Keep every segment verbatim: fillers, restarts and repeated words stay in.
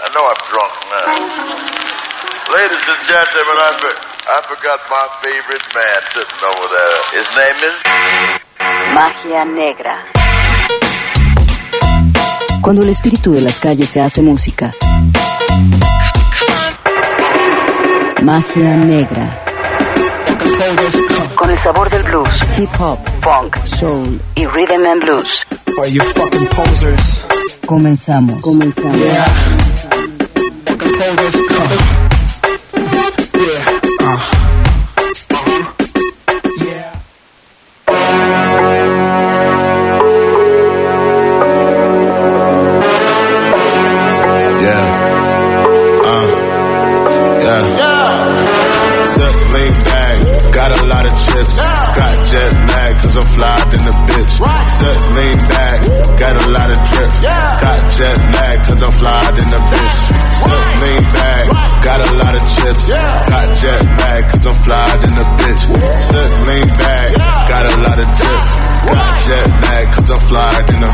I know I'm drunk now. Ladies and gentlemen, I, for- I forgot my favorite man sitting over there. His name is... Magia Negra. Cuando el espíritu de las calles se hace música. Magia Negra. Con el sabor del blues, hip hop, funk, soul y rhythm and blues. For you fucking posers. Comenzamos. Comenzamos. Yeah. Fucking posers. Uh. Yeah. Uh. Yeah. Yeah. Uh. Yeah. Yeah. Suck, lean back. Got a lot of chips. Yeah. Got jet lag, cause I'm flyed in the bitch. Right. Suck, lean back. Got a lot of drip. Yeah. Got jet lag, cause I'm flyed in the bitch. Suck, lean back. Right. Got a lot of chips. Yeah. Got jet lag, cause I'm flyed in the bitch. Suck, lean back. Yeah. Got a lot of drip. Got right. jet lag, cause I'm flyed in the...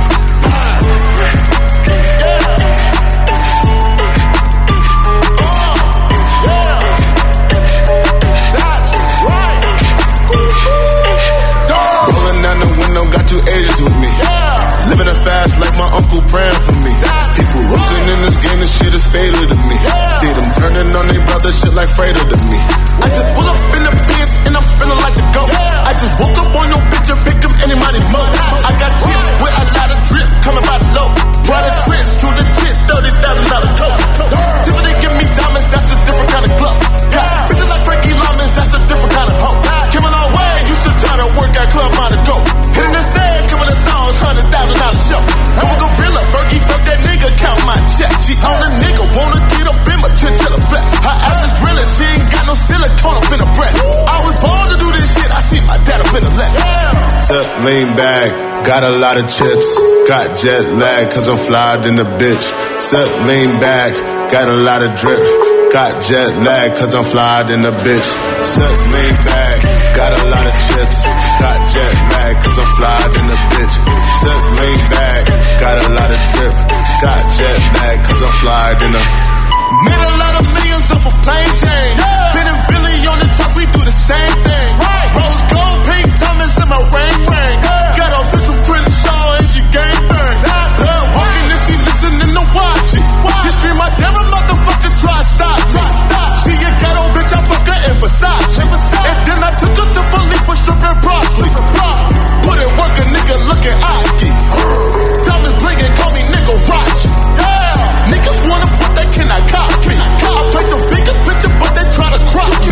Got two Asians with me. Yeah. Living a fast life, my uncle praying for me. That's people right. Losing in this game, this shit is fatal to me. Yeah. See them turning on their brother, shit like Fredo to me. I just pull up in the Benz and I'm feeling like the GOAT. Yeah. I just woke up on your bitch and pick him anybody mo. I got chips with a lot of drip coming by the low. Prada tricks, too legit, thirty thousand dollars coat. Tiffany give me diamonds, that's a different kind of club. Got yeah. bitches like Frankie Lyman, that's a different kind of hoe. Came a long way, used to try to work at Club Monaco. Hitting the stage, coming to songs, hundred thousand dollar show. I'm a gorilla, Fergie, fuck that nigga, count my check. She on a nigga, wanna get up in my chinchilla flat. Her ass is real and she ain't got no silicone up in her breast. I was born to do this shit, I see my dad up in the left. Suck, lean back, got a lot of chips. Got jet lag, cause I'm flyed in the bitch. Suck, lean back, got a lot of drip. Got jet lag, cause I'm flyed in the bitch. Suck, lean back, got a lot of chips. Got jet lag, cause I'm flyed in the bitch. Suck, lean back, got a lot of drip. Got jet lag, cause I'm flyed in the... Made a lot of millions off a plain Jane. Yeah. Been in Billy on the top, we do the same thing. Right. Rose gold, pink diamonds in my ring ring. Yeah. Got a bitch from Crenshaw and she gang bang. Yeah. Love walking and she listening to watch it. Watch. Just scream my damn motherfucker, try stop it. Stop. She a ghetto bitch, I fuck her in Versace. And then I took her to Philly for stripping broccoli. Put in work, a nigga looking Aki. Diamonds blinking, call me nigga Rachi. Yeah. Niggas wanna put that can I copy. I paint the biggest picture, but they try to crop me.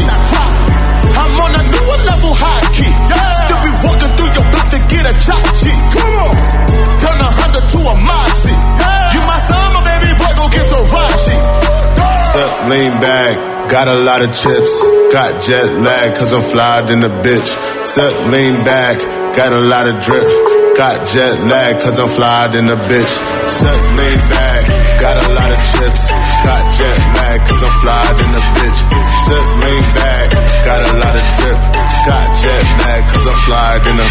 I'm on a newer level high key. Yeah. Still be walking through your block to get a chop G. Come on. Turn a Honda to a Moxie. Yeah. You my son, my baby boy, go get to Rachi. Suck, lean back, got a lot of chips. Got jet lag, cause I'm flyed in the bitch. Suck, lean back, got a lot of drip. Got jet lag, cause I'm flyed in the bitch. Suck, lean back, got a lot of chips. Got jet lag, cause I'm flyed in the bitch. Suck, lean back, got a lot of drip. Got jet lag, cause I'm flyed in the...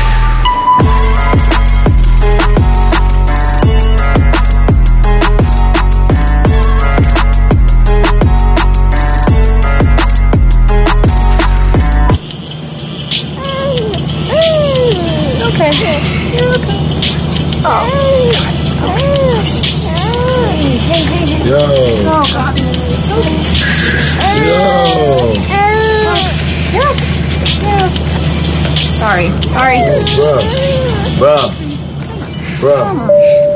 Oh. Yo. Oh, God. Yo. Sorry. Sorry. Bro. Bro. Bro.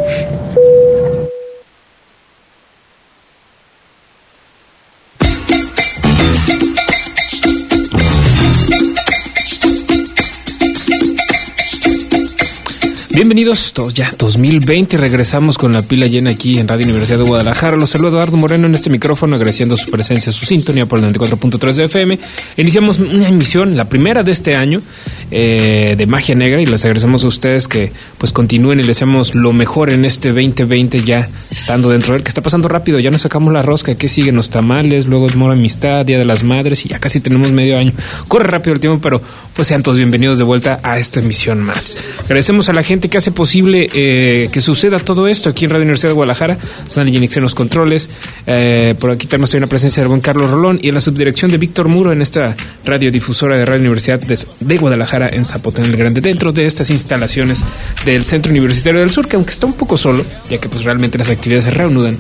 Bienvenidos todos ya, dos mil veinte, regresamos con la pila llena aquí en Radio Universidad de Guadalajara. Los saluda Eduardo Moreno en este micrófono, agradeciendo su presencia, su sintonía por el noventa y cuatro punto tres de F M. Iniciamos una emisión, la primera de este año, eh, de Magia Negra, y les agradecemos a ustedes que pues continúen y les deseamos lo mejor en este veinte veinte, ya estando dentro de él, que está pasando rápido. Ya nos sacamos la rosca, que siguen los tamales, luego es Mora Amistad, Día de las Madres, y ya casi tenemos medio año. Corre rápido el tiempo, pero pues sean todos bienvenidos de vuelta a esta emisión más. Agradecemos a la gente gente que hace posible eh, que suceda todo esto aquí en Radio Universidad de Guadalajara. Sandra Yenix en los controles. Eh, por aquí tenemos también la presencia del buen Carlos Rolón y en la subdirección de Víctor Muro en esta radiodifusora de Radio Universidad de, de Guadalajara en Zapotlán el Grande, dentro de estas instalaciones del Centro Universitario del Sur, que aunque está un poco solo, ya que pues realmente las actividades se reanudan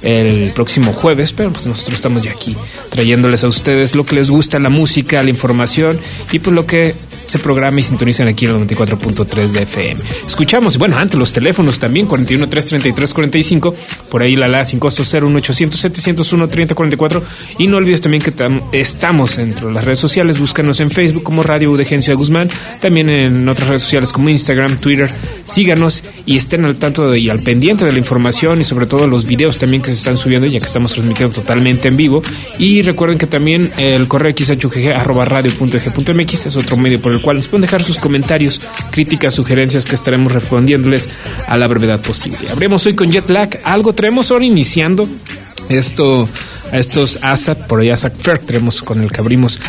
el próximo jueves, pero pues nosotros estamos ya aquí trayéndoles a ustedes lo que les gusta, la música, la información y pues lo que se programa y sintonizan aquí en el noventa y cuatro punto tres de F M. Escuchamos, bueno, antes los teléfonos también, cuarenta y uno, trescientos treinta y tres, cuarenta y cinco, por ahí la la sin costo cero uno ochocientos, setecientos uno, treinta cuarenta y cuatro, y no olvides también que tam- estamos entre las redes sociales, búscanos en Facebook como Radio U de Ciudad Guzmán, también en otras redes sociales como Instagram, Twitter, síganos y estén al tanto de, y al pendiente de la información y sobre todo los videos también que se están subiendo, ya que estamos transmitiendo totalmente en vivo. Y recuerden que también el correo x h g g arroba radio punto e g punto m x es otro medio por el cual nos pueden dejar sus comentarios, críticas, sugerencias que estaremos respondiéndoles a la brevedad posible. Habremos hoy con Jet Lag, algo traemos ahora iniciando esto, a estos ASAP, por ahí ASAP Fair, tenemos con el que abrimos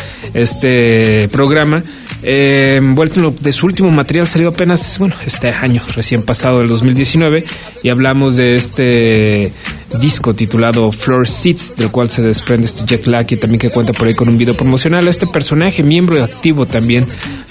este programa. Eh, envuelto de su último material salió apenas, bueno, este año recién pasado, del dos mil diecinueve, y hablamos de este disco titulado Floor Seats, del cual se desprende este Jet Lag y también que cuenta por ahí con un video promocional. Este personaje, miembro activo también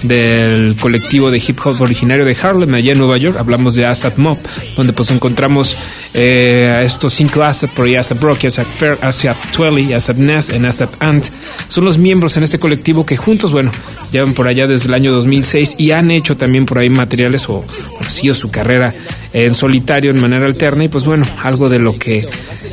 del colectivo de hip hop originario de Harlem, allá en Nueva York, hablamos de ASAP Mob, donde pues encontramos eh, a estos cinco ASAP, por ahí ASAP Rocky, ASAP Fair, ASAP Twelly, ASAP Nas y ASAP Ant. Son los miembros en este colectivo que juntos, bueno, llevan por allá desde el año dos mil seis y han hecho también por ahí materiales o, o sido su carrera en solitario en manera alterna, y pues bueno, algo de lo que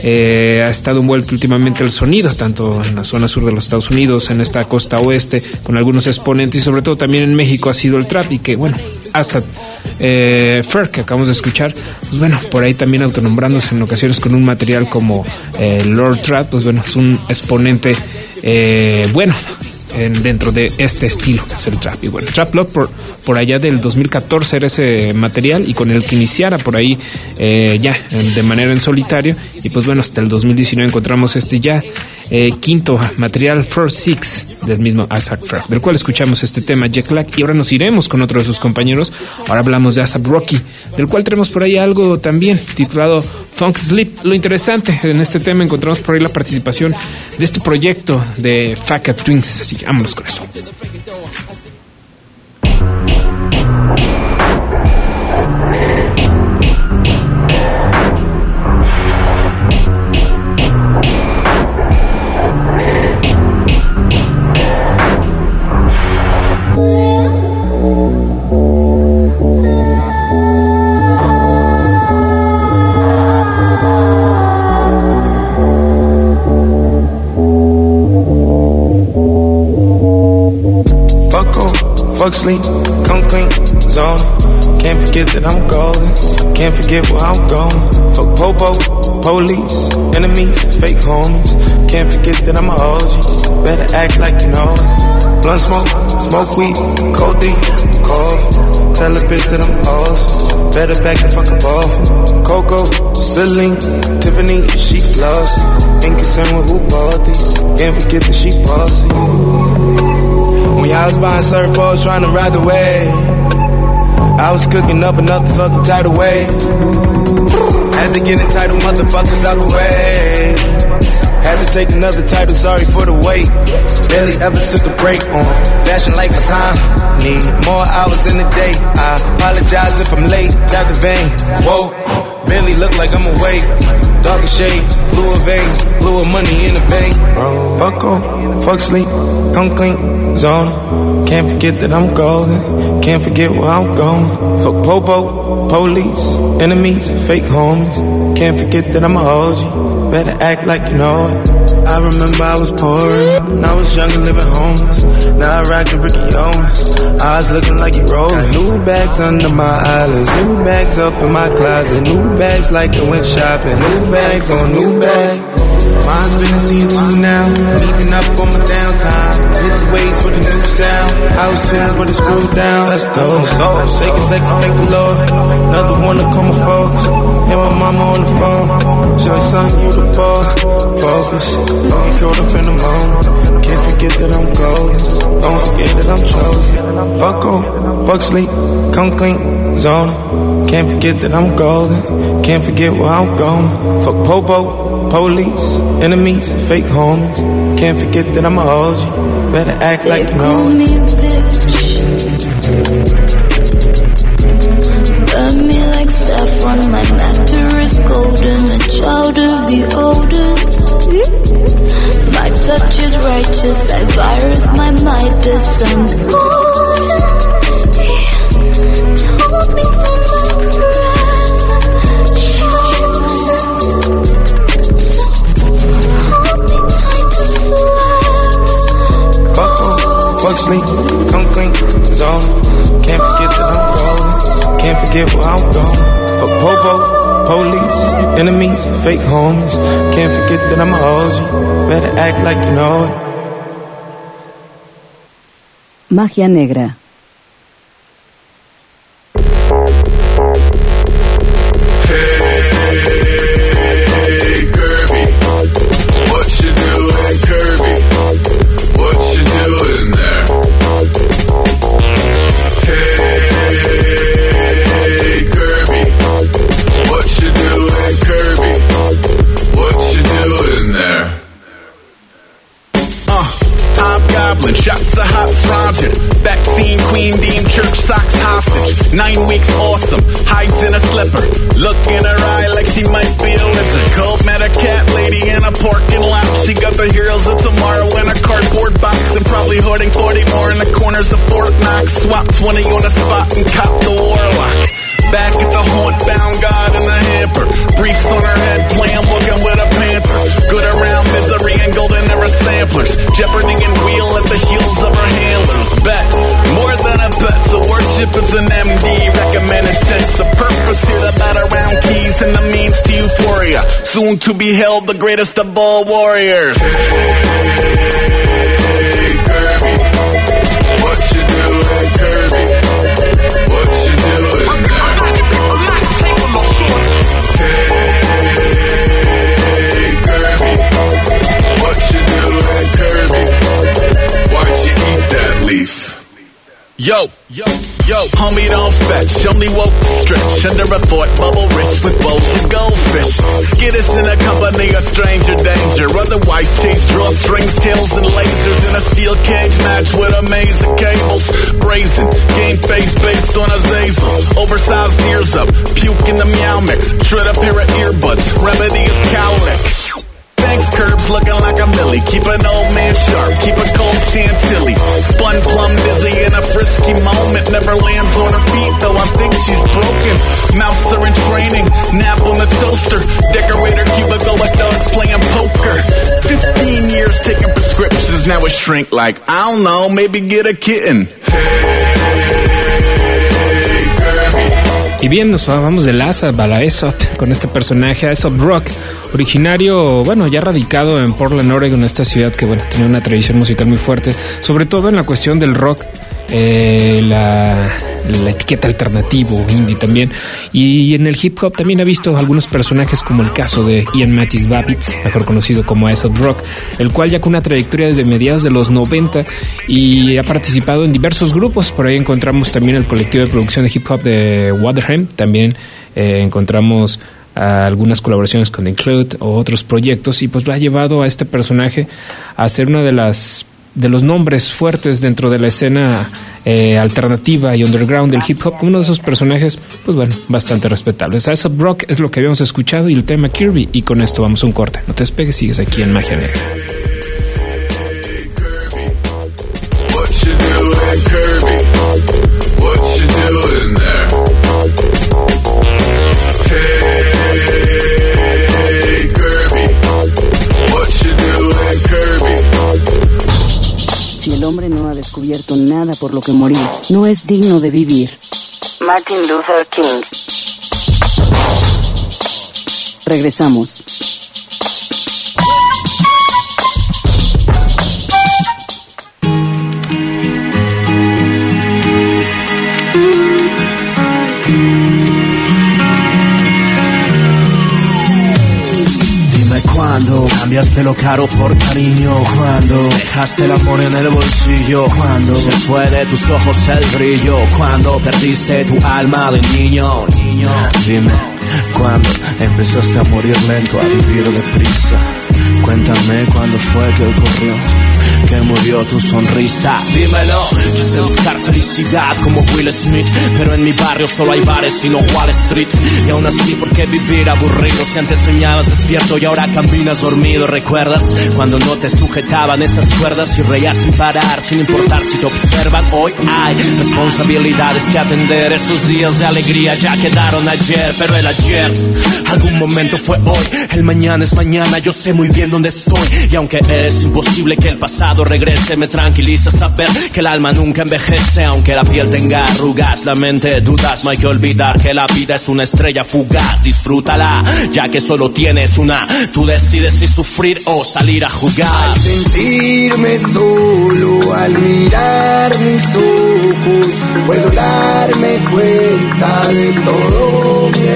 eh, ha estado envuelto últimamente el sonido, tanto en la zona sur de los Estados Unidos, en esta costa oeste, con algunos exponentes, y sobre todo también en México ha sido el trap, y que bueno, ASAP eh, Fair, que acabamos de escuchar, pues bueno, por ahí también autonombrándose en ocasiones con un material como eh, Lord Trap, pues bueno, es un exponente eh, bueno En, dentro de este estilo que es el trap. Y bueno, Trap Love por, por allá del dos mil catorce era ese material, y con el que iniciara por ahí eh, ya de manera en solitario, y pues bueno, hasta el dos mil diecinueve encontramos este ya eh, quinto material, Four Six, del mismo ASAP Fair, del cual escuchamos este tema Jet Lag, y ahora nos iremos con otro de sus compañeros. Ahora hablamos de ASAP Rocky, del cual tenemos por ahí algo también titulado Funk Sleep. Lo interesante en este tema, encontramos por ahí la participación de este proyecto de Fat Cat Twins, así que vámonos con eso. Fuck sleep, come clean, zone. Can't forget that I'm golden. Can't forget where I'm going. Fuck popo, police, enemies, fake homies. Can't forget that I'm a O G. Better act like you know it. Blunt smoke, smoke weed, codeine, cough. Tell a bitch that I'm awesome. Better back and fuck a ball. Coco, Celine, Tiffany, she flossy. Ain't concerned with who bought these. Can't forget that she bossy. When I was buying surfboards trying to ride the wave, I was cooking up another fucking tidal wave. Had to get entitled motherfuckers out the way. Had to take another title, sorry for the wait. Barely ever took a break on fashion like my time. Need more hours in the day. I apologize if I'm late, tap the vein. Whoa, barely look like I'm awake. Darker shades, bluer veins, bluer money in the bank. Bro, fuck off, fuck sleep, come clean, zone. Can't forget that I'm golden. Can't forget where I'm going. Fuck popo, police, enemies, fake homies. Can't forget that I'm a O G. Better act like you know it. I remember I was poor, and I was young and living homeless. Now I rock the Ricky Owens. Eyes looking like you rolling. Got new bags under my eyelids, new bags up in my closet, new bags like I went shopping, new bags on new bags. Mine's been seeing you now, leaving up on my downtime. Hit the waves with a new sound. House tunes with a screw down. Let's go. So shake it, shake it, thank the Lord. Another one to call my folks. Hit my mama on the phone. She like, son, you the boy. Focus. Don't get caught up in the moment. Can't forget that I'm golden. Don't forget that that I'm chosen. Fuck up, fuck sleep, come clean, zone. Can't forget that I'm golden. Can't forget where I'm going. Fuck popo, police, enemies, fake homies. Can't forget that I'm a O G. Better act they like you call know me it. bitch. Burn me like saffron. My matter is golden. A child of the oldest. My touch is righteous. I virus my Midas. I'm golden. He told me that my present shows. So hold me tight and swear. Fuck up, fuck sleep, come clean, zone. Can't forget that I'm golden. Can't forget where I'm going. Fuck popo, police, enemies, fake homies. Can't forget that I'm a O G. Better act like you know it. Magia negra. Shots of hops rounded. Vaccine queen deemed church socks hostage. Nine weeks awesome. Hides in a slipper. Look in her eye like she might be a lizard. Cold met a cat lady in a parking lot. She got the heroes of tomorrow in a cardboard box. And probably hoarding forty more in the corners of Fort Knox. Swap twenty on the spot and cop the warlock. Back at the haunt, bound God in the hamper. Briefs on her head, playing looking with a panther. Good around misery and golden era samplers. Jeopardy and wheel at the heels of her handlers. Bet, more than a bet, so worship is an M D. Recommended sense of purpose here, the battleground keys and the means to euphoria. Soon to be held the greatest of all warriors. Hey, Kirby, what you doing, Kirby? What you doing now? Hey, Kirby, what you doing, Kirby? Why'd you eat that leaf? Yo, yo, yo, homie don't fetch, only woke to stretch. Under a fort, bubble rich with bowls and goldfish. Skittish in the company of stranger danger. Otherwise chase drawstrings, tails and lasers. In a steel cage match with amazing cables. Brazen, game face based on a Zazel. Oversized ears up, puke in the meow mix. Shred a pair of earbuds, remedy is cowlick. Thanks, curbs looking like a millie. Keep an old man sharp, keep a cold chantilly. Spun plum dizzy in a frisky moment. Never lands on her feet, though I think she's broken. Mouths are in training, nap on the toaster. Decorator cubicle with dogs playing poker. Fifteen years taking prescriptions, now it shrink like, I don't know, maybe get a kitten. Y bien, nos vamos de Lazab a la Aesop con este personaje, Aesop Rock, originario, bueno, ya radicado en Portland, Oregon, esta ciudad que, bueno, tenía una tradición musical muy fuerte, sobre todo en la cuestión del rock, eh, la, la etiqueta alternativo, indie también, y en el hip hop también ha visto algunos personajes como el caso de Ian Matthews Babbitts, mejor conocido como Aesop Rock, el cual ya con una trayectoria desde mediados de los noventa y ha participado en diversos grupos. Por ahí encontramos también el colectivo de producción de hip hop de Waterham, también eh, encontramos algunas colaboraciones con Include o otros proyectos, y pues lo ha llevado a este personaje a ser una de las de los nombres fuertes dentro de la escena eh, alternativa y underground del hip hop, uno de esos personajes, pues bueno, bastante respetables. Aesop Rock es lo que habíamos escuchado y el tema Kirby, y con esto vamos a un corte. No te despegues, sigues aquí en Magia Negra. Si el hombre no ha descubierto nada por lo que morir, no es digno de vivir. Martin Luther King. Regresamos. Dime cuándo Cambiaste lo caro por cariño. Cuando dejaste el amor en el bolsillo. Cuando se fue de tus ojos el brillo. Cuando perdiste tu alma de niño. Niño, dime, ¿cuándo empezaste a morir lento, a vivir deprisa? Cuéntame cuándo fue que ocurrió, que murió tu sonrisa. Dímelo, quise buscar felicidad como Will Smith, pero en mi barrio solo hay bares y no Wall Street. Y aún así, ¿por qué vivir aburrido? Si antes soñabas despierto y ahora caminas dormido. ¿Recuerdas cuando no te sujetaban esas cuerdas y reías sin parar, sin importar si te observan? Hoy hay responsabilidades que atender. Esos días de alegría ya quedaron ayer, pero el ayer algún momento fue hoy. El mañana es mañana, yo sé muy bien dónde estoy. Y aunque es imposible que el pasado regrese, me tranquiliza saber que el alma nunca envejece. Aunque la piel tenga arrugas, la mente dudas, no hay que olvidar que la vida es una estrella fugaz. Disfrútala, ya que solo tienes una. Tú decides si sufrir o salir a jugar. Al sentirme solo, al mirar mis ojos, puedo darme cuenta de todo mi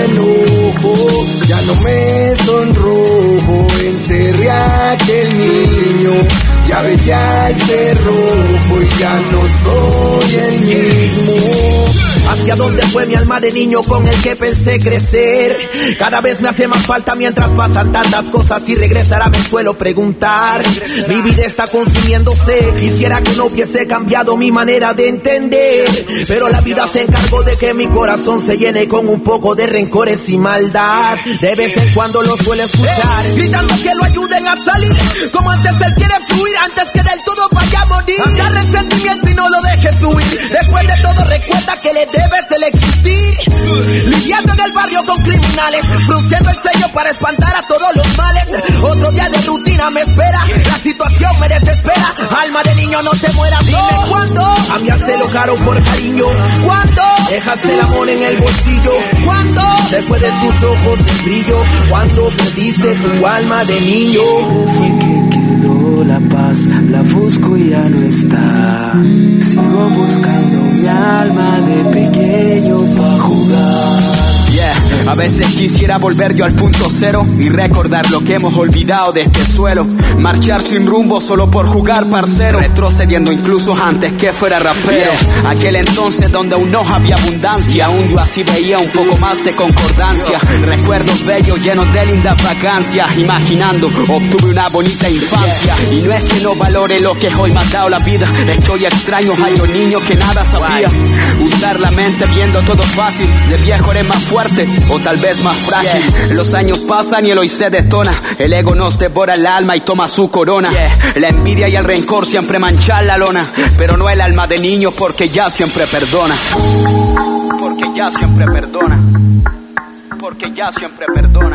enojo. Ya no me sonrojo, encerré a aquel niño. Ya ves, ya el cerrojo y ya no soy el mismo. ¿Hacia dónde fue mi alma de niño con el que pensé crecer? Cada vez me hace más falta mientras pasan tantas cosas y regresará me suelo preguntar. Mi vida está consumiéndose, quisiera que no hubiese cambiado mi manera de entender, pero la vida se encargó de que mi corazón se llene con un poco de rencores y maldad. De vez en cuando lo suelo escuchar, gritando que lo ayuden a salir, como antes él quiere fluir, antes que del todo vaya a morir. Haga resentimiento y no lo dejes huir, después de todo recuerda que le debes el existir. Lidiando en el barrio con criminales, frunciendo el ceño para espantar a todos los males. Otro día de rutina me espera, la situación me desespera. Alma de niño, no te mueras. Dime cuándo cambiaste lo caro por cariño. Cuándo dejaste el amor en el bolsillo. Cuándo se fue de tus ojos el brillo. Cuándo perdiste tu alma de niño. Fue que quedó la paz, la busco y ya no está. Sigo buscando mi alma de pequeño pa' jugar. Yeah, a veces quisiera volver yo al punto cero y recordar lo que hemos olvidado de este suelo. Marchar sin rumbo solo por jugar, parcero. Retrocediendo incluso antes que fuera rapero. Yeah. Aquel entonces donde aún no había abundancia, aún yo así veía un poco más de concordancia. Recuerdos bellos llenos de linda fragancia. Imaginando obtuve una bonita infancia. Yeah. Y no es que no valore lo que hoy me ha dado la vida, es que hoy extraño a los niños que nada sabía. Usar la mente viendo todo fácil, de viejo eres más fuerte o tal vez más frágil. Yeah. Los años pasan y el hoy se detona, el ego nos devora el alma y toma su corona. Yeah. La envidia y el rencor siempre manchan la lona, pero no el alma de niño porque ya siempre perdona. Porque ya siempre perdona. Porque ya siempre perdona.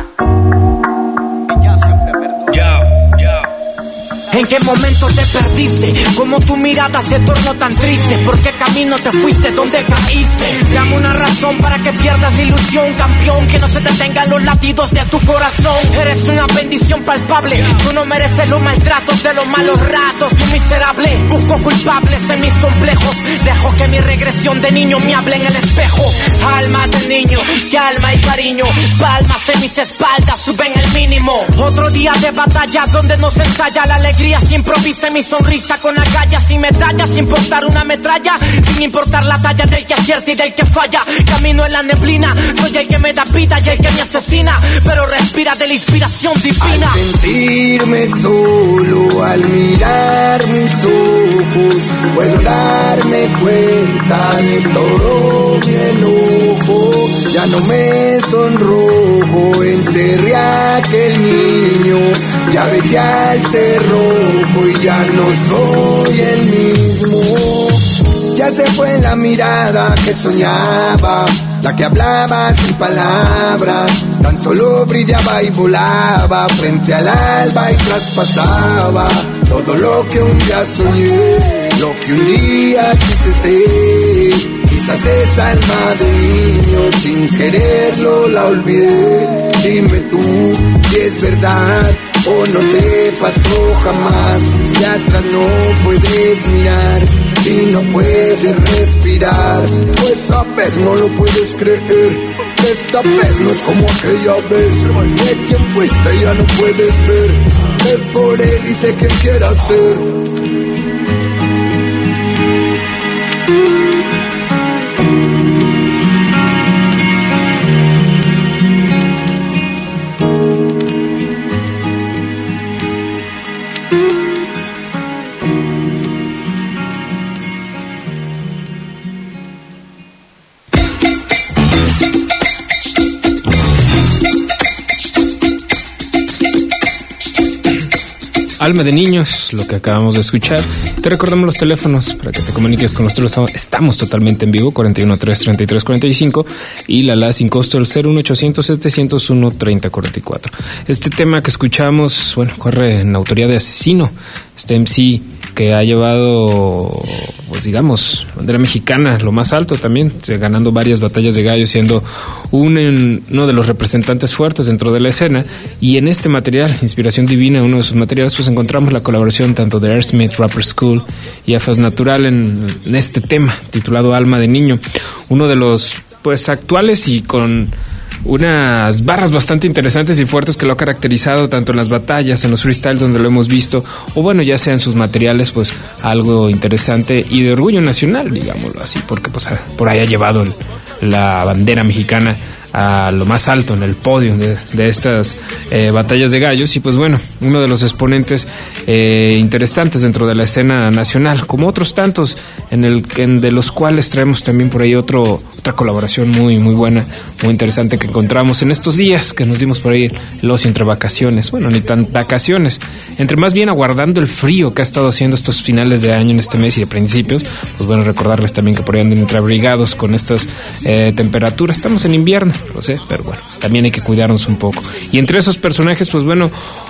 Y ya siempre perdona. Yo, yo. ¿En qué momento te perdiste? Como tu mirada se tornó tan triste. ¿Por qué camino te fuiste? ¿Dónde caíste? Dame una razón para que pierdas la ilusión, campeón. Que no se detengan los latidos de tu corazón. Eres una bendición palpable. Tú no mereces los maltratos de los malos ratos. Tú miserable, busco culpables en mis complejos. Dejo que mi regresión de niño me hable en el espejo. Alma de niño, calma y cariño. Palmas en mis espaldas, suben el mínimo. Otro día de batalla donde no se ensaya la alegría. Se improvisa mi sonrisa con agallas sin medallas, sin importar una metralla, sin importar la talla del que acierta y del que falla. Camino en la neblina, soy el que me da vida y el que me asesina, pero respira de la inspiración divina. Al sentirme solo, al mirar mis ojos, puedo darme cuenta de todo mi enojo. Ya no me sonrojo, encerré a aquel niño. Ya ves, ya el cerrojo y ya no soy el mismo. Ya se fue la mirada que soñaba, la que hablaba sin palabras, tan solo brillaba y volaba frente al alba y traspasaba todo lo que un día soñé, lo que un día quise ser. Quizás esa alma de niño sin quererlo la olvidé. Dime tú si es verdad o no te pasó jamás. Y atrás no puedes mirar y no puedes respirar, pues esa vez no lo puedes creer. Esta vez no es como aquella vez, de quien fuiste ya no puedes ver. dice que quiere hacer. Alma de Niños, lo que acabamos de escuchar. Te recordamos los teléfonos para que te comuniques con nosotros. Estamos totalmente en vivo, cuatro uno tres, treinta y tres cuarenta y cinco, y la la sin costo el cero uno ochocientos, setecientos uno, treinta cuarenta y cuatro. Este tema que escuchamos, bueno, corre en autoría de Asesino, este M C que ha llevado, pues digamos, bandera mexicana, lo más alto también, ganando varias batallas de gallo, siendo un, uno de los representantes fuertes dentro de la escena. Y en este material, Inspiración Divina, uno de sus materiales, pues encontramos la colaboración tanto de Aerosmith, Rapper School y Afas Natural en, en este tema titulado Alma de Niño, uno de los pues actuales y con unas barras bastante interesantes y fuertes que lo ha caracterizado tanto en las batallas, en los freestyles donde lo hemos visto, o bueno, ya sea en sus materiales, pues algo interesante y de orgullo nacional, digámoslo así, porque pues por ahí ha llevado el, la bandera mexicana a lo más alto en el podio de, de estas eh, batallas de gallos. Y pues bueno, uno de los exponentes eh, interesantes dentro de la escena nacional, como otros tantos en el en de los cuales traemos también por ahí otro otra colaboración muy muy buena, muy interesante que encontramos en estos días que nos dimos por ahí los entre vacaciones, bueno, ni tan vacaciones, entre más bien aguardando el frío que ha estado haciendo estos finales de año en este mes y de principios. Pues bueno, recordarles también que por ahí andan entre abrigados con estas eh, temperaturas. Estamos en invierno, lo sé, pero bueno, también hay que cuidarnos un poco. Y entre esos personajes, pues bueno,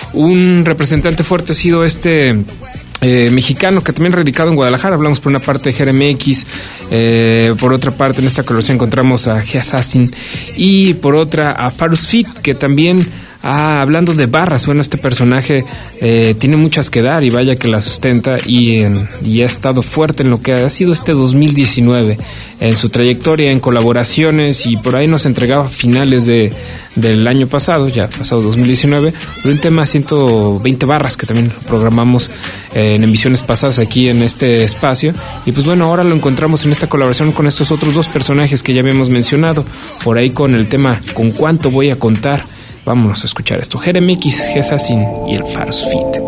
un representante fuerte ha sido este eh, mexicano que también radicado en Guadalajara. Hablamos por una parte de G R M X, eh, por otra parte en esta colaboración encontramos a G Assassin y por otra a Farus Fit, que también Ah, hablando de barras, bueno, este personaje eh, tiene muchas que dar y vaya que la sustenta y, en, y ha estado fuerte en lo que ha sido este dos mil diecinueve, en su trayectoria, en colaboraciones, y por ahí nos entregaba a finales de, del año pasado, ya pasado dos mil diecinueve, un tema ciento veinte barras que también programamos eh, en emisiones pasadas aquí en este espacio. Y pues bueno, ahora lo encontramos en esta colaboración con estos otros dos personajes que ya habíamos mencionado, por ahí con el tema ¿Con cuánto voy a contar? Vámonos a escuchar esto. G R M X, G Assassin y el Farus Fit.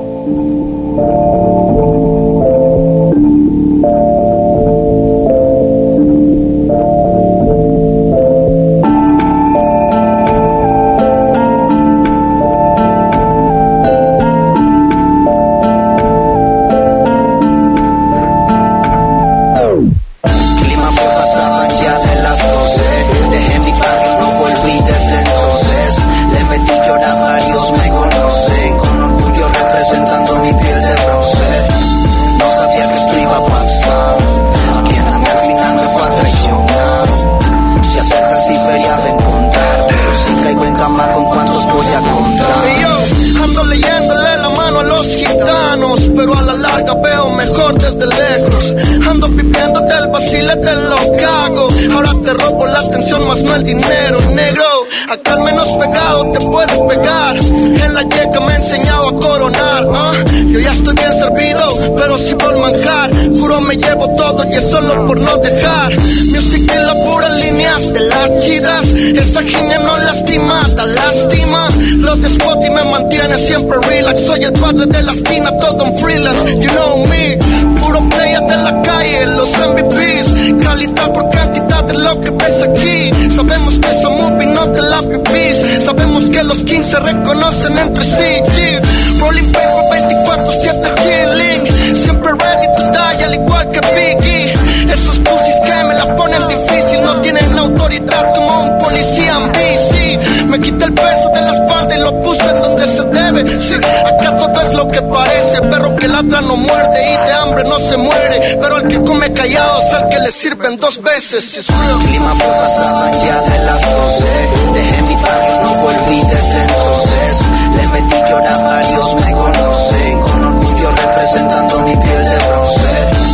Solo por no dejar music en la pura líneas de las chidas. Esa genia no lastima, ta lástima. Lo de Spotty me mantiene siempre relax. Soy el padre de la esquina, todo en freelance. You know me, puro player de la calle, los M V Ps. Calidad por cantidad de lo que ves aquí. Sabemos que esa movie no te la pipis. Sabemos que los kings se reconocen entre sí. Yeah. Rolling paper veinticuatro siete killing. Siempre ready to die, al igual que Biggie. Esos pussies que me la ponen difícil no tienen autoridad como un policía en bici. Me quité el peso de la espalda y lo puse en donde se debe. Sí, acá todo es lo que parece. Perro que ladra no muerde y de hambre no se muere. Pero el que come callado es al que le sirven dos veces. Es el clima fue pasaban ya de las doce. Dejé mi barrio, no volví desde entonces. Le metí llorar, varios me conocen. Con orgullo representando mi piel de bronce.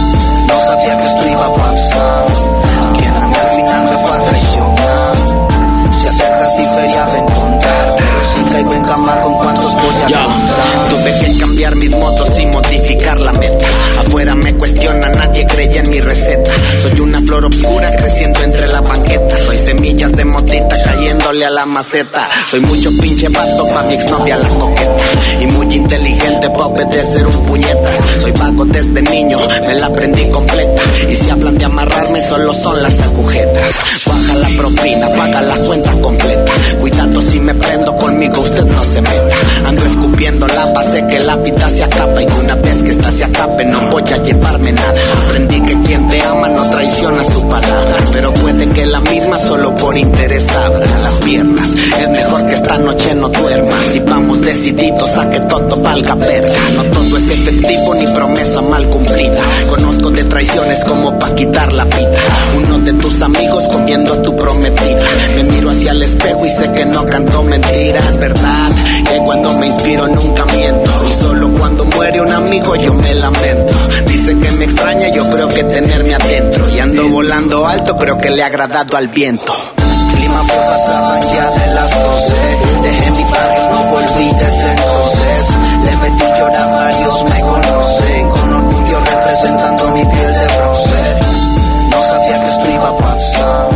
No sabía que esto iba a pasar. Quien a mí al final me fue a traicionar. Se acerca si feria va a encontrar. Pero si caigo en cama, ¿con cuántos voy a encontrar? Tuve que cambiar cambiar mis modos y modificar la meta. Afuera me cuestiona, nadie cree en mi receta. Soy una flor oscura creciendo entre la banqueta. Soy semillas de motita cayéndole a la maceta. Soy mucho pinche vato pa' mi exnovia la coqueta. Y muy inteligente pa' obedecer un puñetas. Soy vago desde niño, me la aprendí completa. Y si hablan de amarrarme solo son las agujetas. Baja la propina, paga la cuenta completa. Cuidado si me prendo, conmigo usted no se meta. Ando escupiendo lapa, sé que la vida se acaba. Y una vez que esta se acabe no voy a llevarme nada. Aprendí que quien te ama no traiciona su palabra. Pero puede que la misma solo por interés abra las piernas. Es mejor que esta noche no duermas. Y vamos decididos a que todo valga verga. No todo es efectivo ni promesa mal cumplida. Conozco de traiciones como pa' quitar la vida. Uno de tus amigos comiendo a tu prometida. Me miro hacia el espejo y sé que no canto mentiras, ¿verdad? Que cuando me inspiro nunca miento. Y solo cuando muere un amigo yo me lamento. Dice que me extraña, yo creo que tenerme adentro. Y ando volando alto, creo que le ha agradado al viento. Clima fue pasaban ya de las doce. Dejé mi barrio, no volví desde entonces. Le metí llorar, varios me conocen. Con orgullo representando mi piel de bronce. No sabía que esto iba a pasar.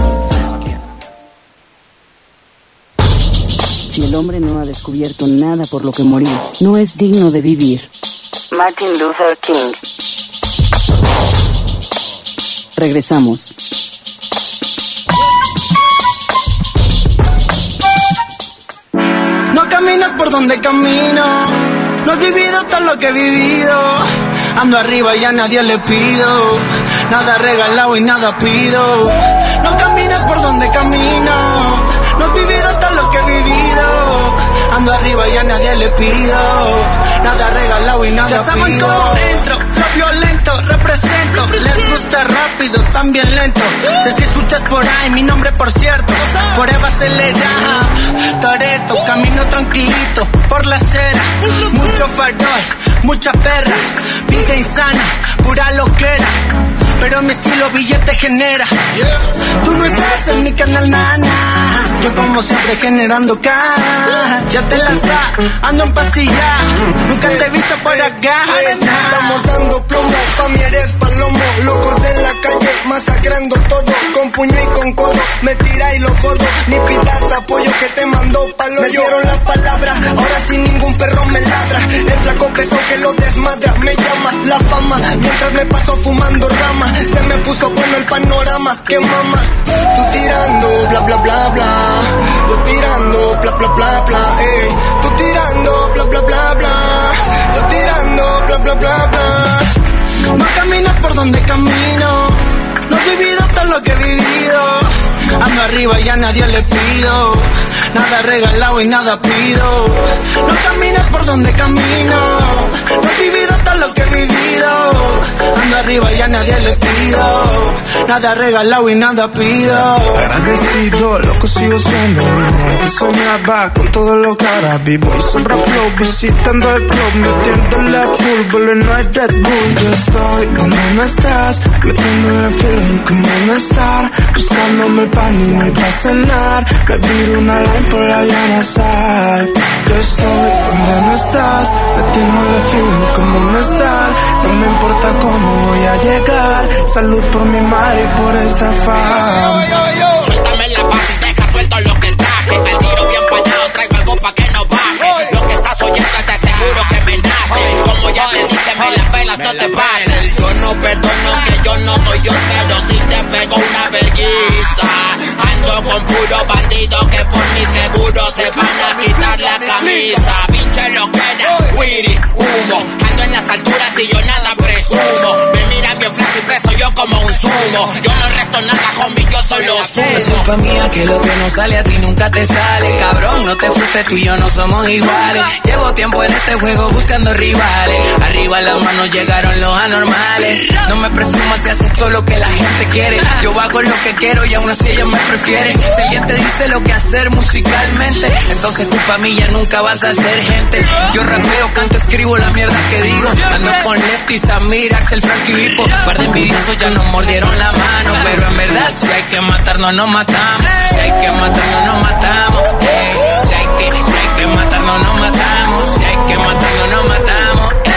Si el hombre no ha descubierto nada por lo que morir, no es digno de vivir. Martin Luther King. Regresamos. No caminas por donde camino, no has vivido todo lo que he vivido. Ando arriba y a nadie le pido, nada regalado y nada pido. No caminas por donde camino, no has vivido todo lo que he vivido. Ando arriba y a nadie le pido, nada regalado y nada pido. Ya saben cómo entro, flow violento, represento. Les gusta rápido, también lento. Si es que escuchas por ahí mi nombre, por cierto, forever acelera. Toreto, camino tranquilito por la acera. Mucho farol, mucha perra, vida insana, pura loquera. Pero mi estilo billete genera. Tú no estás en mi canal, nana. Yo como siempre generando cara. Ya te la sabes, ando en pastilla. Nunca te he visto por acá. Estamos dando plomo, pa' mí eres palomo. Locos en la calle, masacrando todo. Con puño y con codo, me tira y lo jodo. Ni pidas apoyo que te mandó palo. Me dieron la palabra, ahora sin ningún perro me ladra. El flaco pesado que lo desmadra, me llama la fama. Mientras me paso fumando rama. Se me puso bueno el panorama, que mama. Tú tirando, bla bla bla bla. Yo tirando, bla bla bla bla, eh. Tú tirando, bla bla bla bla. Yo tirando, bla bla bla bla. No caminas por donde camino, no he vivido todo lo que he vivido. Ando arriba y a nadie le pido, nada regalado y nada pido. No caminas por donde camino, no he vivido todo lo que he vivido. Ando arriba y a nadie le pido, nada regalado y nada pido. Agradecido, loco sigo siendo mismo. Antes soñaba con todo lo que ahora vivo. Y sobra flow, visitando el club, metiéndole a fútbol en el Red Bull. Yo estoy donde no estás, metiéndole feeling como no estar. Buscándome el pan y no hay pa' cenar. Me viro una line por la Diana Sal. Yo estoy donde no estás, metiéndole feeling como no estar. No me importa cómo voy a llegar. Salud por mi madre y por esta fama. Suéltame la paz y deja suelto lo que traje. Al tiro bien parado traigo algo pa' que no baje. Lo que estás oyendo te seguro que me nace. Como ya te dije, me las velas no te pases. Yo no perdono que yo no soy yo, pero si te pego una vergüenza. Ando con puro bandido que por mi seguro se van a quitar la camisa. Pinche loquera, wiri, humo. Ando en las alturas y yo nada presumo. Me miran bien flaco y peso yo como un sumo. Yo no resto nada, homie, yo solo sumo. Es culpa mía que lo que no sale a ti nunca te sale. Cabrón, no te frustres, tú y yo no somos iguales. Llevo tiempo en este juego buscando rivales. Arriba las manos llegaron los anormales. No me presumas si haces todo lo que la gente quiere. Yo hago lo que quiero y aún así ellos me prefieren. Si alguien te dice lo que hacer musicalmente, entonces tú pa' mí ya nunca vas a ser gente. Yo rapeo, canto, escribo la mierda que digo. Ando con Lefty, Samir, Axel, Frankie, Vipo. Par de envidiosos ya nos mordieron la mano. Pero en verdad si hay que matarnos nos matamos. Si hay que matarnos nos matamos. Ey. Si hay que, si hay que matarnos nos matamos. Si hay que matarnos nos matamos.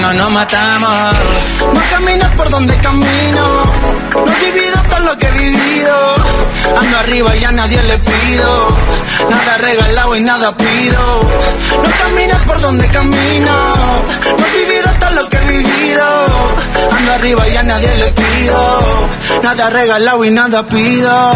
no nos matamos. No camines por donde camino, no he vivido todo lo que he vivido. Ando arriba y a nadie le pido, nada regalado y nada pido. No camines por donde camino, no he vivido todo lo que he vivido. Ando arriba y a nadie le pido, nada regalado y nada pido.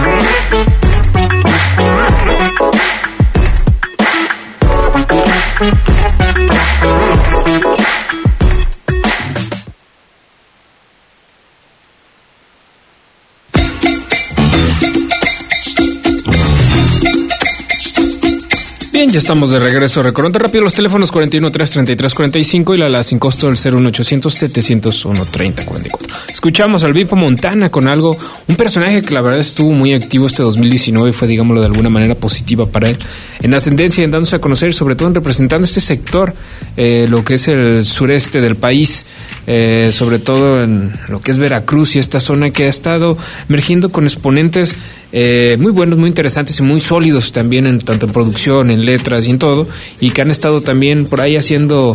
Bien, ya estamos de regreso. Recordando rápido los teléfonos cuarenta y uno, tres treinta y tres, cuarenta y cinco y la, la sin costo del cero uno ochocientos, setecientos uno, treinta, cuarenta y cuatro. Escuchamos al Vipo Montana con algo, un personaje que la verdad estuvo muy activo este dos mil diecinueve y fue, digámoslo, de alguna manera positiva para él. En ascendencia, en dándose a conocer, sobre todo en representando este sector, eh, lo que es el sureste del país, eh, sobre todo en lo que es Veracruz y esta zona que ha estado emergiendo con exponentes Eh, muy buenos, muy interesantes y muy sólidos también, en tanto en producción, en letras y en todo, y que han estado también por ahí haciendo,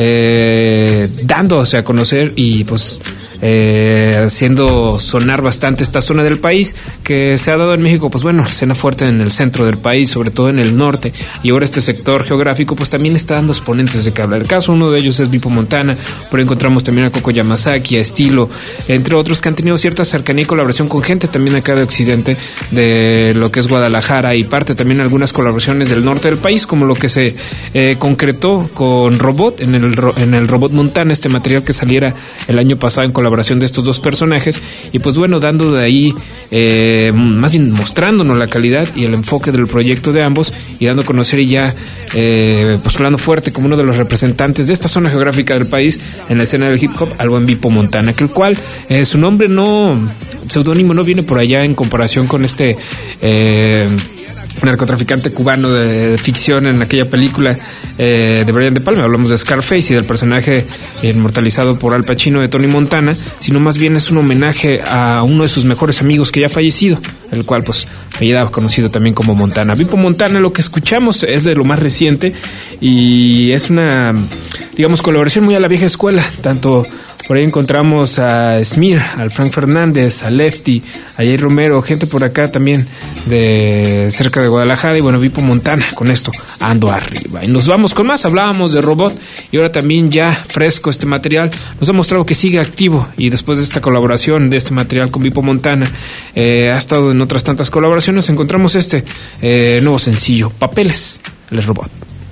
eh, dándose a conocer y pues eh, haciendo sonar bastante esta zona del país que se ha dado en México, pues bueno, escena fuerte en el centro del país, sobre todo en el norte, y ahora este sector geográfico pues también está dando exponentes de que hablar. El caso, uno de ellos es Vipo Montana, por ahí encontramos también a Coco Yamasaki, a Estilo, entre otros que han tenido cierta cercanía y colaboración con gente también acá de Occidente, de lo que es Guadalajara, y parte también algunas colaboraciones del norte del país, como lo que se eh, concretó con Robot, en el, en el Robot Montana, este material que saliera el año pasado en colaboración de estos dos personajes, y pues bueno, dando de ahí, eh, más bien mostrándonos la calidad y el enfoque del proyecto de ambos, y dando a conocer y ya eh, postulando fuerte como uno de los representantes de esta zona geográfica del país en la escena del hip hop, al buen Vipo Montana, que el cual eh, su nombre no, seudónimo no viene por allá en comparación con este eh, narcotraficante cubano de, de ficción en aquella película eh, de Brian De Palma. Hablamos de Scarface y del personaje inmortalizado por Al Pacino de Tony Montana, sino más bien es un homenaje a uno de sus mejores amigos que ya ha fallecido, el cual pues había conocido también como Montana. Vipo Montana, lo que escuchamos es de lo más reciente y es una, digamos, colaboración muy a la vieja escuela. Tanto por ahí encontramos a Smir, al Frank Fernández, a Lefty, a Jay Romero, gente por acá también de cerca de Guadalajara, y bueno, Vipo Montana, con esto ando arriba. Y nos vamos con más. Hablábamos de Robot y ahora también ya fresco este material nos ha mostrado que sigue activo, y después de esta colaboración de este material con Vipo Montana, eh, ha estado en otras tantas colaboraciones. Encontramos este eh, nuevo sencillo, Papeles, el Robot.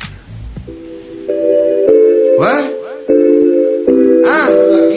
What? Ah.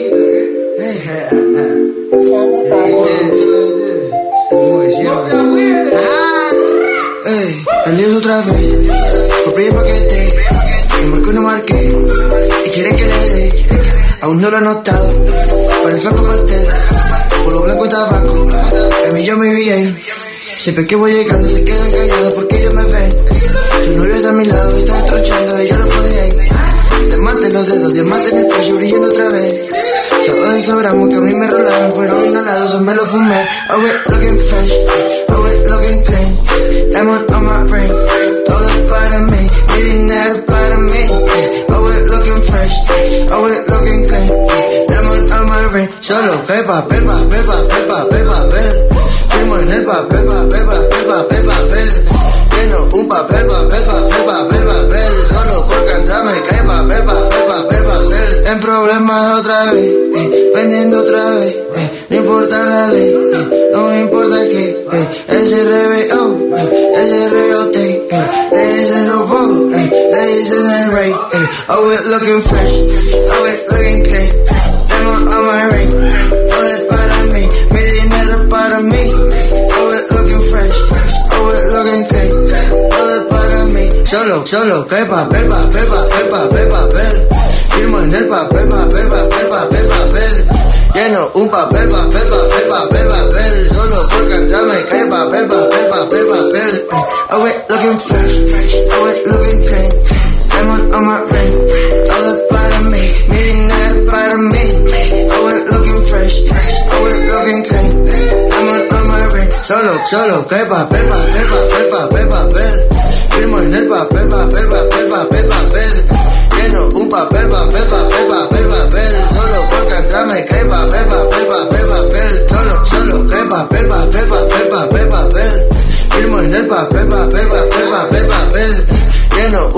El lío otra vez, compré el paquete, y marco no marqué, y quiere que le dé, aún no lo he notado, para el flaco pastel, por lo blanco tabaco, a mí yo me vi ahí, siempre que voy llegando se quedan callados porque ellos me ven, tu novio está a mi lado, está estrochando y yo no podía ir, diamante en los dedos, diamante en el pecho, brillando otra vez. Todos esos gramos que a mí me rolaron fueron inhalados o me los fumé. Oh, it looking fresh, oh, it looking clean. Diamond on my ring, todo es para mí, mi dinero para mí. Oh, it looking fresh, oh, it looking clean. Diamond on my ring, solo que papel, papel, papel, papel, papel. Firmo en el papel, papel, papel, papel, papel. Lleno un papel, papel, papel, papel, papel. Solo porque atrás me cae papel, papel, papel, papel. En problemas otra vez, eh, vendiendo otra vez, eh, no importa la ley, eh, no me importa que, eh, ese R B O, eh, ese R O T, eh, le dicen robot, eh, le dicen el rey, eh, oh, it looking fresh, oh, it looking clean, diamond on my ring, todo es para mí, mi dinero para mí, oh, it looking fresh, oh, it looking clean, todo es para mí, solo, solo que papel, papel, papel, papel, papel. Firmo en el papel, papel, papel, papel, papel. Lleno un papel, papel, papel, papel, papel. Solo porque atrás me cae papel, papel, papel, papel. Oh, it looking fresh, oh, it looking clean. Diamond on my ring, todo es para mí, mi dinero para mí. Oh, it looking fresh, oh, it looking clean. Diamond on my ring, solo, solo que papel, papel, papel, papel, papel. Firmo en el papel, papel, papel, papel, papel. Lleno un papel, papel, papel, papel.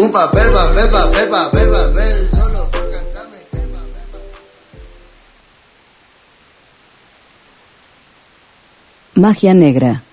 Un papel, papel, papel, papel, papel. Solo por cantarme. Magia negra.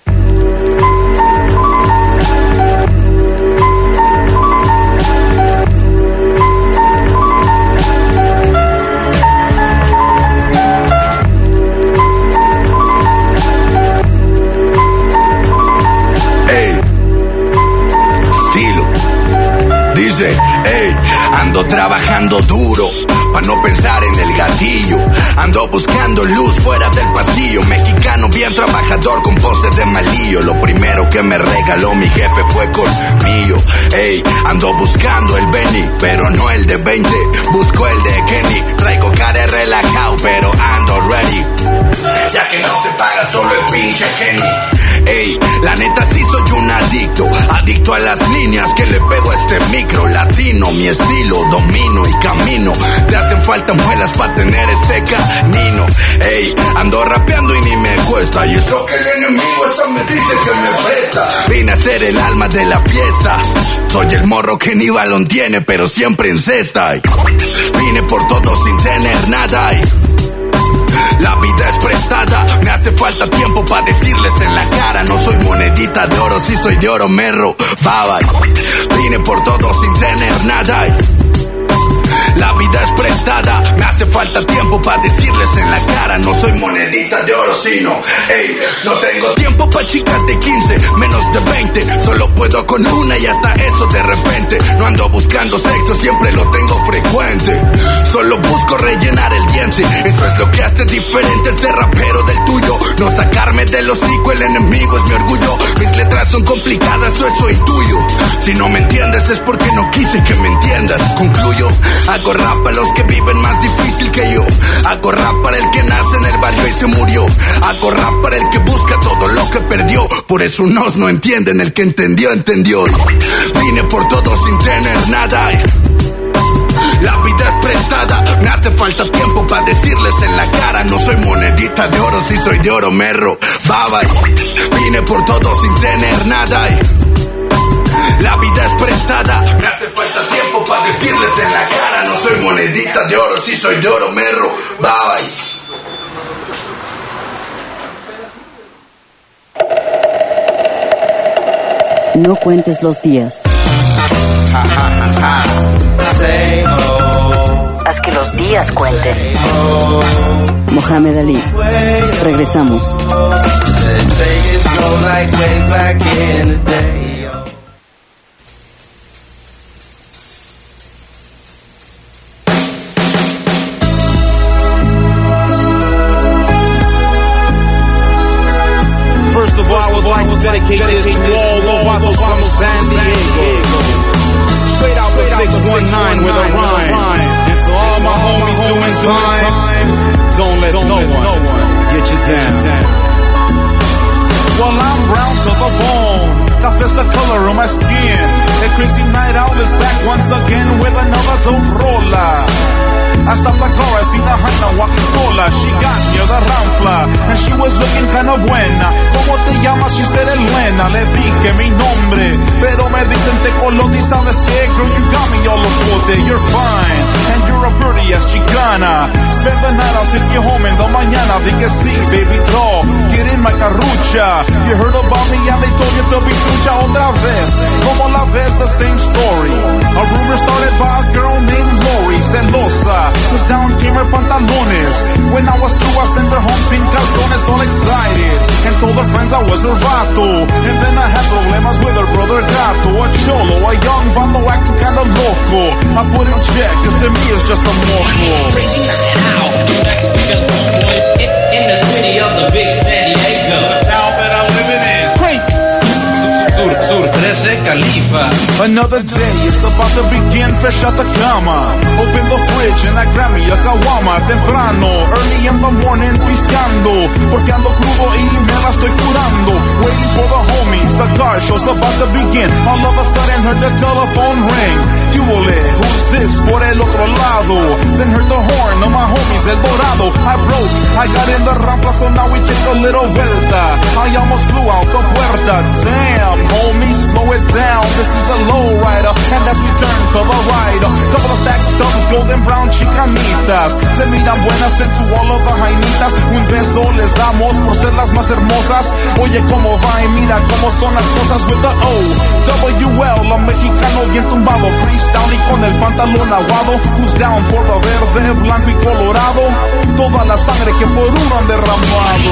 Dice, ey, ando trabajando duro pa' no pensar en el gatillo. Ando buscando luz fuera del pasillo. Mexicano bien trabajador con poses de malillo. Lo primero que me regaló mi jefe fue colmillo. Ey, ando buscando el Benny, pero no el de veinte. Busco el de Kenny. Traigo cara relajado, pero ando ready. Ya que no se paga solo el pinche Kenny. Ey, la neta sí soy un adicto, adicto a las líneas que le pego a este micro latino. Mi estilo domino y camino. Te hacen falta muelas para tener este canino. Ey, ando rapeando y ni me cuesta. Y eso que el enemigo hasta me dice que me presta. Vine a ser el alma de la fiesta. Soy el morro que ni balón tiene, pero siempre encesta. Vine por todo sin tener nada. La vida es prestada, me hace falta tiempo para decirles en la cara. No soy monedita de oro, si soy de oro me robaba. Vine por todo sin tener nada. La vida es prestada, me hace falta tiempo para decirles en la cara. No soy monedita de oro, sino, ey, no tengo tiempo pa' chicas de quince, menos de veinte. Solo puedo con una y hasta eso de repente. No ando buscando sexo, siempre lo tengo frecuente. Solo busco rellenar el diente. Eso es lo que hace diferente este rapero del tuyo. No sacarme del hocico, el enemigo es mi orgullo. Mis letras son complicadas, o eso es tuyo. Si no me entiendes es porque no quise que me entiendas. Concluyo, hago rap para los que viven más difícil que yo. Hago rap para el que nace en el barrio y se murió. Hago rap para el que busca todo lo que perdió. Por eso unos no entienden, el que entendió, entendió. Vine por todo sin tener nada. La vida es prestada, me hace falta tiempo para decirles en la cara. No soy monedita de oro, si soy de oro me robaba. Vine por todo sin tener nada. La vida es prestada, me hace falta tiempo para decirles en la cara. No soy monedita de oro, si soy de oro me robaba. No cuentes los días. Haz que los días cuenten. Mohamed Ali. Regresamos. First of all, I would like to dedicate this to all the vatos from San Diego. Straight out the six one nine with a rhyme. And to all my homies doing time, don't let no one get you down. Well, I'm brown to the bone. Café's the color of my skin. A crazy night owl is back once again with another dope roller. I stopped the car, I seen a Jaina walking sola. She got near the Rampla and she was looking kinda buena. ¿Cómo te llamas? She said Elena. Le dije mi nombre, pero me dicen tejolote. ¿Sabes qué? Girl, you got me all locote. You're fine and you're a pretty as chicana. Spend the night, I'll take you home in the mañana. Dije sí, baby doll, get in my carrucha. You heard about me and they told you to be trucha otra vez. Como la ves, the same story. A rumor started by a girl named Lori, celosa. Cause down came her pantalones. When I was through, I sent her home sin calzones, all excited, and told her friends I was her vato. And then I had problemas with her brother Gato. A cholo, a young vato acting kinda loco. I put in check, cause to me it's just a moco. In the city of the big San Diego, the town that I'm living in. Sur, sur, trece Califa. Another day, it's about to begin, fresh out the cama. Open the fridge and I grab me a caguama. Temprano, early in the morning, pisteando. Porque ando crudo y me la estoy curando. Waiting for the homies, the car show's about to begin. All of a sudden, heard the telephone ring. You will it, who's this? twist por el otro lado. Then heard the horn of my homies, El Dorado. I broke, I got in the rampa, so now we take a little vuelta. I almost flew out the puerta. Damn, homie, slow it down. This is a low rider, and as we turn to the right, a couple of stacked up golden brown chicanitas se miran buenas into all of the jainitas. Un beso les damos por ser las más hermosas. Oye, cómo va y mira cómo son las cosas. With the O, W L, la mexicano bien tumbado. Chris down y con el pantalón aguado. Who's down por the verde, blanco y colorado. Toda la sangre que por uno han derramado.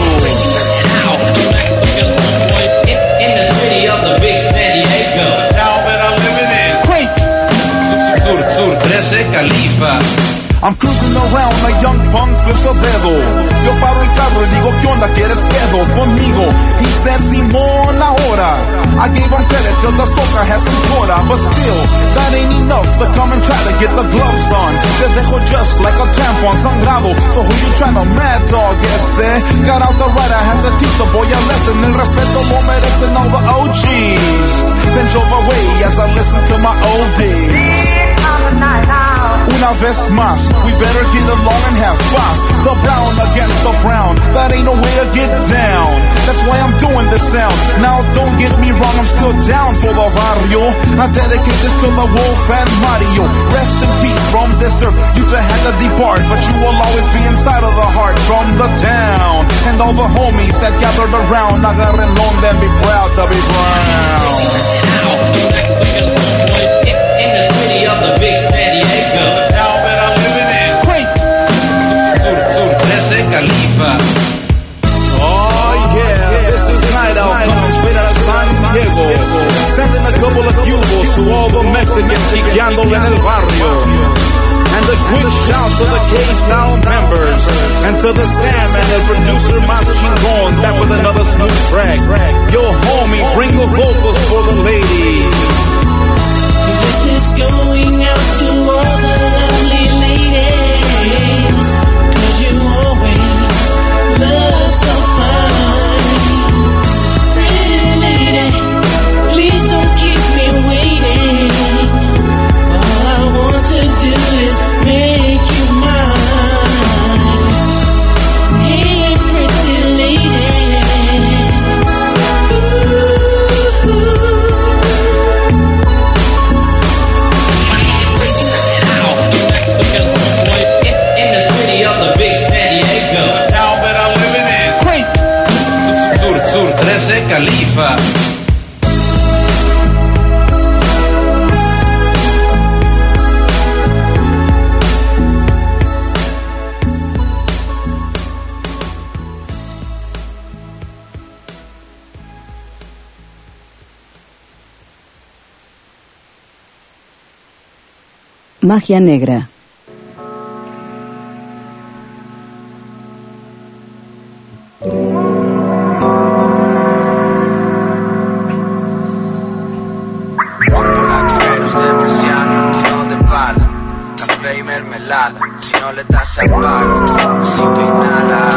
In the city of the big San Diego. Now that I'm living in Great Sur, Sur, trece Califa. I'm cruising around, a young punk flips a dedo. Yo paro el carro y digo, ¿qué onda? ¿Quieres pedo conmigo? He said, Simón, ahora. I gave him credit cause the soca had some quota. But still, that ain't enough to come and try to get the gloves on. Te dejo just like a tampon sangrado. So who you tryna mad dog, yes, eh? Got out the right, I had to teach the boy a lesson. El respeto lo merecen all the O Gs. Then drove away as I listened to my oldies. Una vez más, we better get along and have fun. The brown against the brown, that ain't no way to get down. That's why I'm doing this sound. Now don't get me wrong, I'm still down for the barrio. I dedicate this to the Wolf and Mario. Rest in peace from this earth, you two had to depart, but you will always be inside of the heart from the town. And all the homies that gathered around, agarren onda and be proud to be brown. In the city of the big San Diego. Now that I'm living in Great Sur, Sur, trece Califa. Oh yeah, this is Night Out coming straight out of San Diego. Sending a couple of cubos to all the Mexicans chiqueando en el barrio. And a quick shout to the K-Style members. And to the Sam and the producer Mas Chingon, back with another smooth track. Yo homie, bring the vocals for the ladies. This is going out to all the lovely ladies, 'cause you always look so fine. Pretty lady, please don't keep me waiting. All I want to do is make you mine. Hey, pretty lady. Califa. Magia negra. Si no le das al pago, si tú inhala,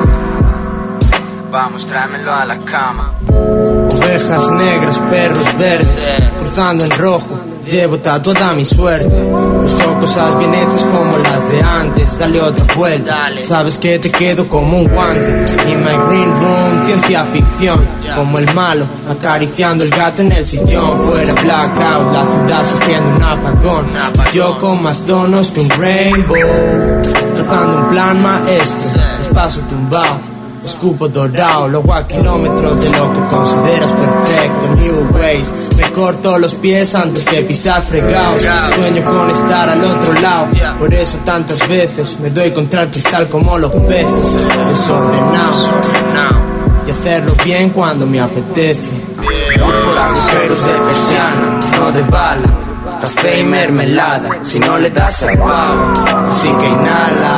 vamos, tráemelo a la cama. Ovejas negras, perros verdes, cruzando en rojo, llevo tatuada mi suerte. Busco cosas bien hechas como las de antes, dale otra vuelta, dale. Sabes que te quedo como un guante. In my green room, ciencia ficción, yeah. Como el malo, acariciando el gato en el sillón. Fuera blackout, la ciudad sufriendo un apagón, yo con más tonos que un rainbow, trazando un plan maestro, despacio tumbado. Escupo dorado, lo hago a kilómetros de lo que consideras perfecto. New ways, me corto los pies antes que pisar fregados. Sueño con estar al otro lado, por eso tantas veces me doy contra el cristal como los peces. Desordenado, y hacerlo bien cuando me apetece. Voy por agujeros de persiana, no de bala. Café y mermelada, si no le das al pavo, así que inhala.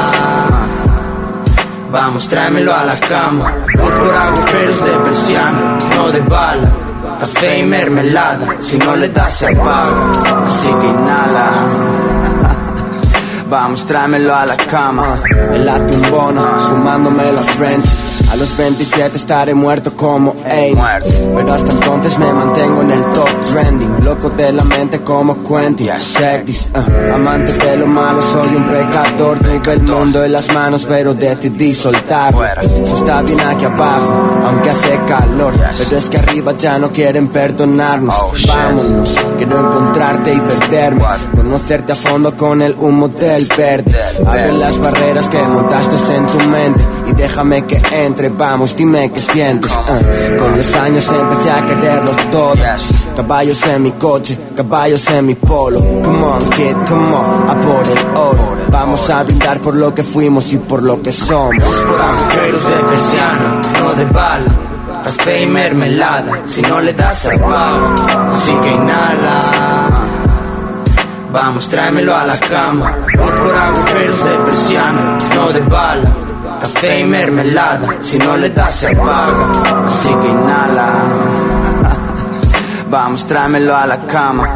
Vamos, tráemelo a la cama. Voy por agujeros de persiana, no de bala. Café y mermelada, si no le das se apaga. Así que inhala. Vamos, tráemelo a la cama. En la tumbona, fumándome la French. A los veintisiete estaré muerto como Abe, pero hasta entonces me mantengo en el top trending. Loco de la mente como Quentin. Check this, uh, amante de lo malo, soy un pecador. Tuve el mundo en las manos, pero decidí soltarlo. Se está bien aquí abajo, aunque hace calor, pero es que arriba ya no quieren perdonarnos. Vámonos, quiero encontrarte y perderme, conocerte a fondo con el humo del verde. Abre las barreras que montaste en tu mente y déjame que entre. Vamos, dime qué sientes. uh. Con los años empecé a quererlo todo. Caballos en mi coche, caballos en mi polo. Come on kid, come on, a por el oro. Vamos a brindar por lo que fuimos y por lo que somos. Por agujeros de persiana, no de bala. Café y mermelada, si no le das se apaga. Así que inhala. Vamos, tráemelo a la cama. Voy por agujeros de persiana, no de bala. Café y mermelada, si no le das se apaga. Así que inhala. Vamos, tráemelo a la cama.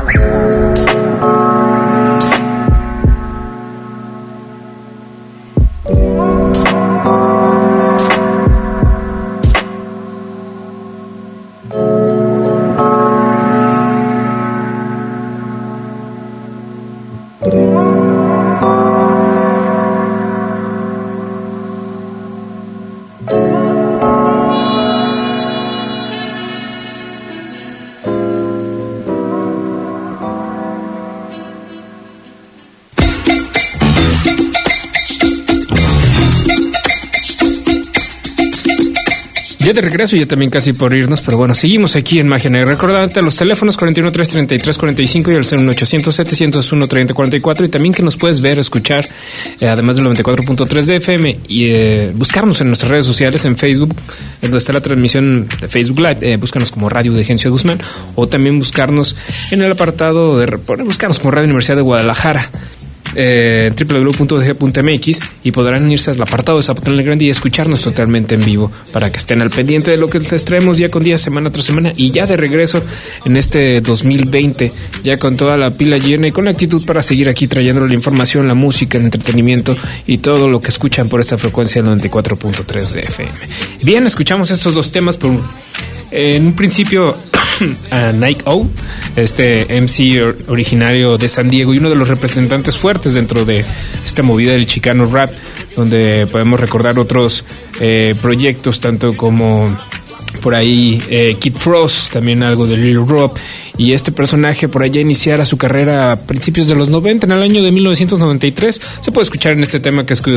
Ya de regreso, ya también casi por irnos, pero bueno, seguimos aquí en Magia Negra. Recordarte los teléfonos cuatro uno tres, treinta y tres cuarenta y cinco y el cero uno ochocientos, setecientos uno, treinta cuarenta y cuatro, y también que nos puedes ver, escuchar, eh, además del noventa y cuatro punto tres de F M, y eh, buscarnos en nuestras redes sociales, en Facebook, en donde está la transmisión de Facebook Live, eh, búscanos como Radio de Gencio Guzmán, o también buscarnos en el apartado de, buscarnos como Radio Universidad de Guadalajara. Eh, doble u doble u doble u punto d g punto m x, y podrán irse al apartado de Zapotlán el Grande y escucharnos totalmente en vivo para que estén al pendiente de lo que les traemos día con día, semana tras semana, y ya de regreso en este dos mil veinte, ya con toda la pila llena y con la actitud para seguir aquí trayendo la información, la música, el entretenimiento y todo lo que escuchan por esta frecuencia del noventa y cuatro punto tres de F M. Bien, escuchamos estos dos temas por en un principio a Night Owl, este M C or, originario de San Diego y uno de los representantes fuertes dentro de esta movida del Chicano Rap, donde podemos recordar otros eh, proyectos, tanto como por ahí eh, Kid Frost, también algo de Lil Rob, y este personaje por allá iniciara su carrera a principios de los noventa, en el año de mil novecientos noventa y tres. Se puede escuchar en este tema que, es,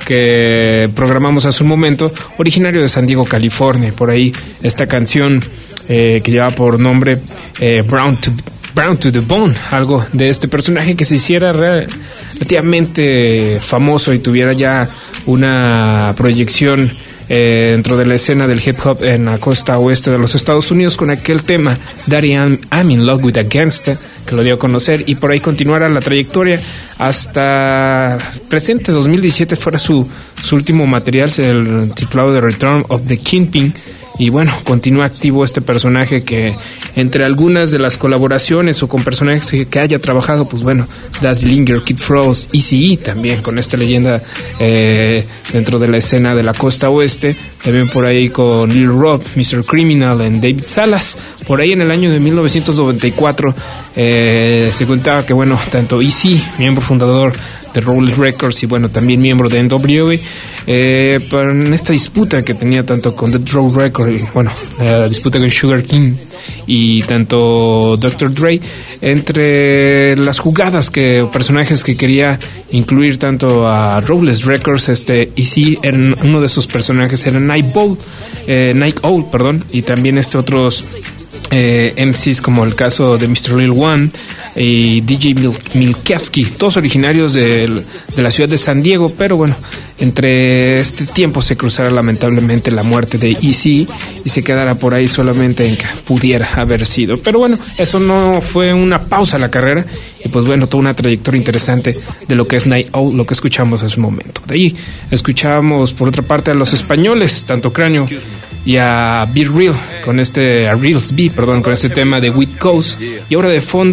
que programamos hace un momento, originario de San Diego, California. Por ahí esta canción eh, que lleva por nombre eh, Brown to Brown to the Bone, algo de este personaje que se hiciera relativamente famoso y tuviera ya una proyección eh, dentro de la escena del hip hop en la costa oeste de los Estados Unidos, con aquel tema Daddy I'm, I'm in Love with a Gangsta, que lo dio a conocer, y por ahí continuara la trayectoria hasta presente. Dos mil diecisiete fuera su, su último material, el titulado The Return of the Kingpin. Y bueno, continúa activo este personaje que, entre algunas de las colaboraciones o con personajes que, que haya trabajado, pues bueno, Daz Dillinger, Kid Frost, Eazy-E también, con esta leyenda eh, dentro de la escena de la costa oeste. También por ahí con Lil Rob, mister Criminal, en David Salas. Por ahí en el año de mil novecientos noventa y cuatro eh, se contaba que, bueno, tanto Eazy, miembro fundador de Robles Records, y bueno, también miembro de N W A, eh, en esta disputa que tenía tanto con Death Row Records, y bueno, la disputa con Sugar King y tanto doctor Dre, entre las jugadas que personajes que quería incluir tanto a Robles Records, este Eazy, en uno de sus personajes era Night Owl, eh, Night Owl, perdón, y también este otros Eh, M Cs como el caso de mister Lil One y D J Mil- Milkowski, todos originarios de, de la ciudad de San Diego, pero bueno, entre este tiempo se cruzara lamentablemente la muerte de Eazy y se quedara por ahí solamente en que pudiera haber sido. Pero bueno, eso no fue una pausa a la carrera, y pues bueno, toda una trayectoria interesante de lo que es Night Owl, lo que escuchamos hace un momento. De ahí escuchamos por otra parte a los españoles, tanto Cráneo y a Be Real, con este, a Reals B, perdón, con este tema de Wheat Coast, y ahora de fondo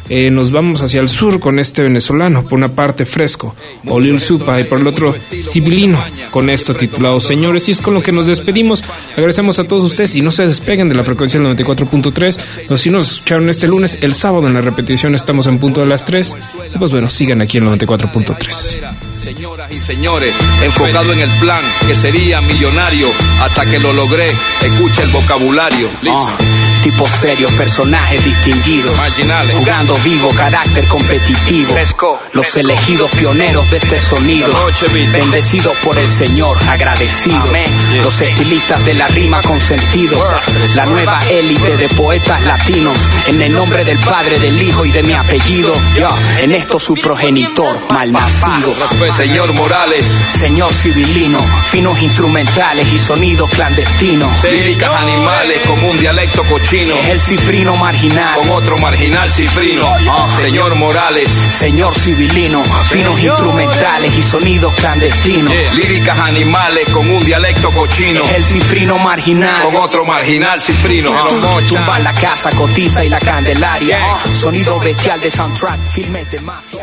eh, nos vamos hacia el sur con este venezolano, por una parte Fresco o Lil Supa y por el otro Civilino, con esto titulado Señores. Y es con lo que nos despedimos. Agradecemos a todos ustedes y no se despeguen de la frecuencia del noventa y cuatro punto tres. Los si nos escucharon este lunes, el sábado en la repetición estamos en punto de las tres. Y pues bueno, sigan aquí en noventa y cuatro punto tres. Señoras y señores, enfocado en el plan que sería millonario hasta que lo logré. Escucha el vocabulario. Oh, tipos serios, personajes distinguidos, marginales, jugando vivo, carácter competitivo. Fresco, los elegidos pioneros de este sonido, bendecidos por el Señor, agradecidos. Yeah. Los estilistas de la rima con sentido, la nueva élite de poetas latinos, en el nombre del Padre, del Hijo y de mi apellido. Yo, en esto su progenitor, malnacido. Señor Morales, señor Civilino, finos instrumentales y sonidos clandestinos. Líricas animales con un dialecto cochino. Es el cifrino marginal con otro marginal cifrino. Oh, señor Morales, señor Civilino, finos instrumentales y sonidos clandestinos. Yeah. Líricas animales con un dialecto cochino. Es el cifrino marginal con otro marginal cifrino. Oh, tumba la casa, cotiza y la Candelaria. Yeah. Sonido bestial de soundtrack, filmes de mafia.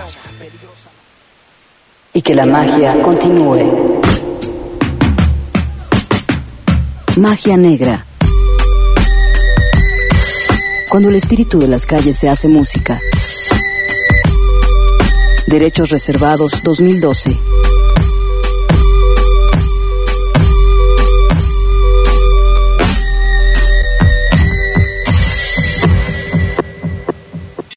Y que la magia continúe. Magia negra. Cuando el espíritu de las calles se hace música. Derechos reservados dos mil doce.